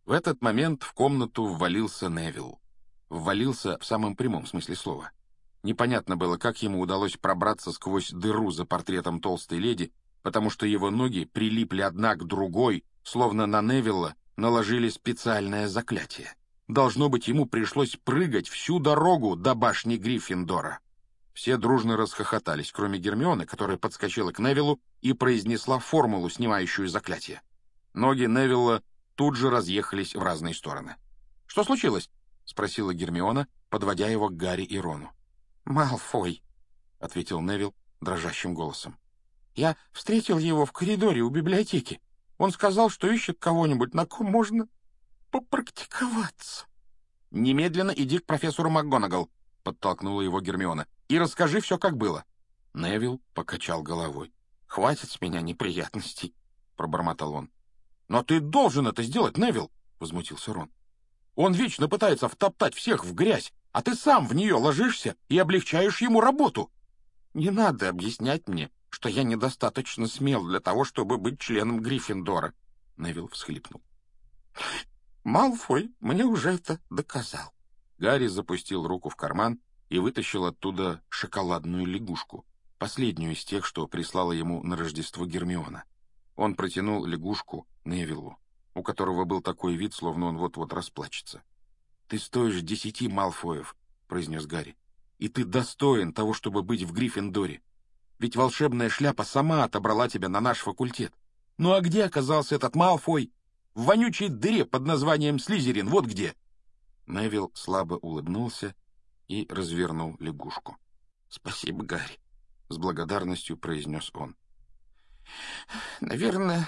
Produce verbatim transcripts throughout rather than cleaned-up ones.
В этот момент в комнату ввалился Невилл. Ввалился в самом прямом смысле слова. Непонятно было, как ему удалось пробраться сквозь дыру за портретом толстой леди, потому что его ноги прилипли одна к другой, словно на Невилла наложили специальное заклятие. Должно быть, ему пришлось прыгать всю дорогу до башни Гриффиндора. Все дружно расхохотались, кроме Гермионы, которая подскочила к Невиллу и произнесла формулу, снимающую заклятие. Ноги Невилла тут же разъехались в разные стороны. «Что случилось?» — спросила Гермиона, подводя его к Гарри и Рону. «Малфой», — ответил Невилл дрожащим голосом. «Я встретил его в коридоре у библиотеки. Он сказал, что ищет кого-нибудь, на ком можно попрактиковаться». «Немедленно иди к профессору МакГонагал», — подтолкнула его Гермиона, — «и расскажи все, как было». Невилл покачал головой. «Хватит с меня неприятностей», — пробормотал он. «Но ты должен это сделать, Невилл», — возмутился Рон. «Он вечно пытается втоптать всех в грязь, а ты сам в нее ложишься и облегчаешь ему работу». «Не надо объяснять мне, что я недостаточно смел для того, чтобы быть членом Гриффиндора», — Невилл всхлипнул. «Малфой мне уже это доказал». Гарри запустил руку в карман и вытащил оттуда шоколадную лягушку, последнюю из тех, что прислала ему на Рождество Гермиона. Он протянул лягушку Невиллу, у которого был такой вид, словно он вот-вот расплачется. «Ты стоишь десяти Малфоев», — произнес Гарри, — «и ты достоин того, чтобы быть в Гриффиндоре. Ведь волшебная шляпа сама отобрала тебя на наш факультет. Ну а где оказался этот Малфой? В вонючей дыре под названием Слизерин, вот где!» Невилл слабо улыбнулся и развернул лягушку. «Спасибо, Гарри», — с благодарностью произнес он. «Наверное,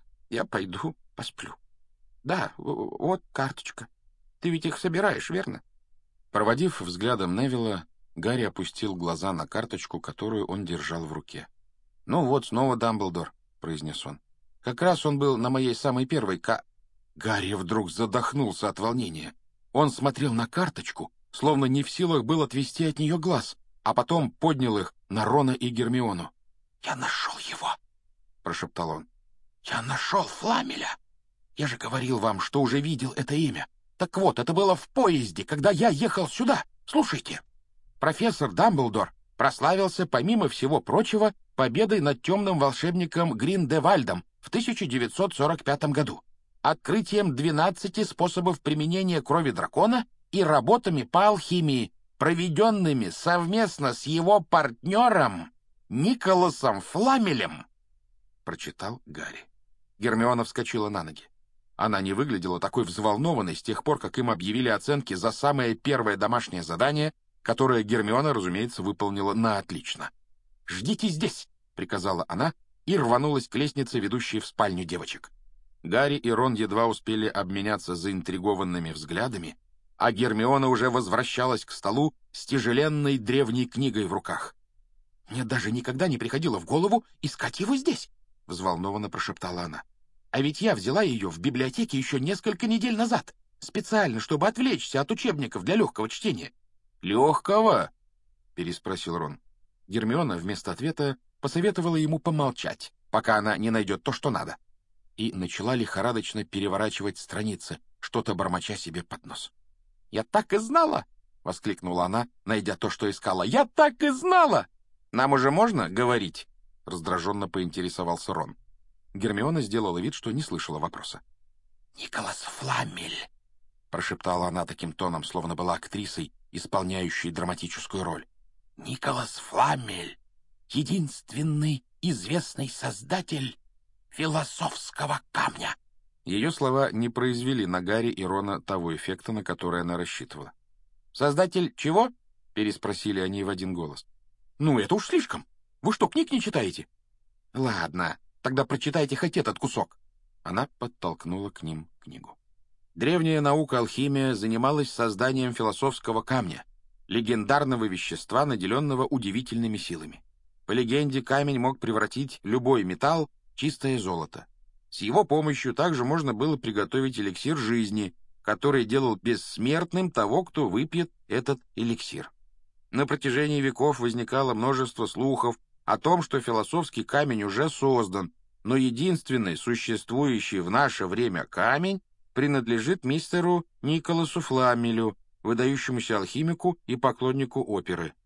я пойду посплю. Да, вот карточка. Ты ведь их собираешь, верно?» Проводив взглядом Невилла, Гарри опустил глаза на карточку, которую он держал в руке. «Ну вот, снова Дамблдор», — произнес он. «Как раз он был на моей самой первой ка...» Гарри вдруг задохнулся от волнения. Он смотрел на карточку, словно не в силах был отвести от нее глаз, а потом поднял их на Рона и Гермиону. «Я нашел его!» — прошептал он. «Я нашел Фламеля! Я же говорил вам, что уже видел это имя. Так вот, это было в поезде, когда я ехал сюда. Слушайте. Профессор Дамблдор прославился, помимо всего прочего, победой над темным волшебником Гриндевальдом в тысяча девятьсот сорок пятом году, открытием двенадцати способов применения крови дракона и работами по алхимии, проведенными совместно с его партнером Николасом Фламелем», — прочитал Гарри. Гермиона вскочила на ноги. Она не выглядела такой взволнованной с тех пор, как им объявили оценки за самое первое домашнее задание, которое Гермиона, разумеется, выполнила на отлично. «Ждите здесь», — приказала она и рванулась к лестнице, ведущей в спальню девочек. Гарри и Рон едва успели обменяться заинтригованными взглядами, а Гермиона уже возвращалась к столу с тяжеленной древней книгой в руках. «Мне даже никогда не приходило в голову искать его здесь», — взволнованно прошептала она. «А ведь я взяла ее в библиотеке еще несколько недель назад, специально, чтобы отвлечься от учебников для легкого чтения». «Легкого?» — переспросил Рон. Гермиона вместо ответа посоветовала ему помолчать, пока она не найдет то, что надо, и начала лихорадочно переворачивать страницы, что-то бормоча себе под нос. «Я так и знала!» — воскликнула она, найдя то, что искала. «Я так и знала! Нам уже можно говорить?» — раздраженно поинтересовался Рон. Гермиона сделала вид, что не слышала вопроса. «Николас Фламель!» — прошептала она таким тоном, словно была актрисой, исполняющей драматическую роль. «Николас Фламель, единственный известный создатель философского камня». Ее слова не произвели на Гарри и Рона того эффекта, на который она рассчитывала. «Создатель чего?» — переспросили они в один голос. «Ну, это уж слишком. Вы что, книг не читаете?» «Ладно, тогда прочитайте хоть этот кусок». Она подтолкнула к ним книгу. Древняя наука алхимия занималась созданием философского камня, легендарного вещества, наделенного удивительными силами. По легенде, камень мог превратить любой металл в чистое золото. С его помощью также можно было приготовить эликсир жизни, который делал бессмертным того, кто выпьет этот эликсир. На протяжении веков возникало множество слухов о том, что философский камень уже создан, но единственный существующий в наше время камень принадлежит мистеру Николасу Фламелю, выдающемуся алхимику и поклоннику оперы.